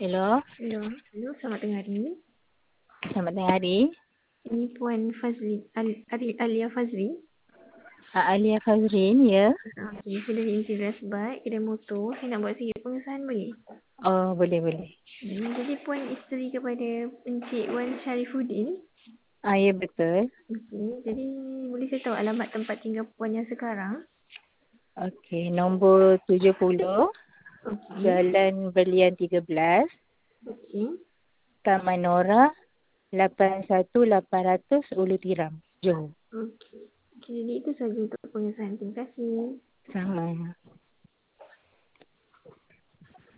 Hello, Hello, selamat tengah hari. selamat tengah hari. Ini Puan Fazli, Alia Fazli. Alia Fazrin, ya. Okey, saya dari Interior Bike, kedai motor. Saya nak buat sikit pengesahan boleh? Oh, boleh. Jadi Puan isteri kepada Encik Wan Syarifuddin. Ya betul. Okey, jadi boleh saya tahu alamat tempat tinggal Puan yang sekarang? Okey, nombor 70, Okey, Jalan Berlian 13, okey, Taman Nora, 81800 Ulu Tiram, Johor. okey. Okey, jadi itu sahaja untuk pengesahan. Terima kasih. Sama.